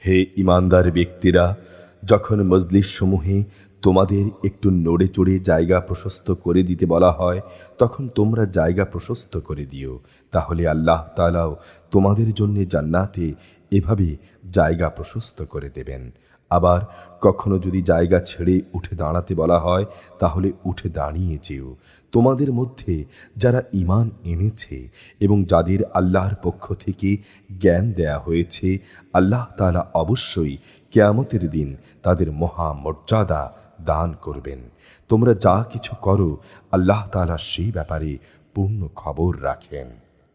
হে ঈমানদার ব্যক্তিরা, যখন মজলিস সমূহে তোমাদের একটু নড়ে চড়ে জায়গা প্রশস্ত করে দিতে বলা হয়, তখন তোমরা জায়গা প্রশস্ত করে দিও। তাহলে আল্লাহ তাআলাও তোমাদের জন্য জান্নাতে এভাবে জায়গা প্রশস্ত করে দেবেন। আবার কখনো যদি জায়গা ছেড়ে উঠে দাঁড়াতে বলা হয়, তাহলে উঠে দাঁড়িয়ে যেও। তোমাদের মধ্যে যারা ঈমান এনেছে এবং যাদের আল্লাহর পক্ষ থেকে জ্ঞান দেয়া হয়েছে, আল্লাহ তাআলা অবশ্যই কিয়ামতের দিন তাদের মহা মর্যাদা দান করবেন। তোমরা যা কিছু করো, আল্লাহ তাআলা সেই ব্যাপারে পূর্ণ খবর রাখেন।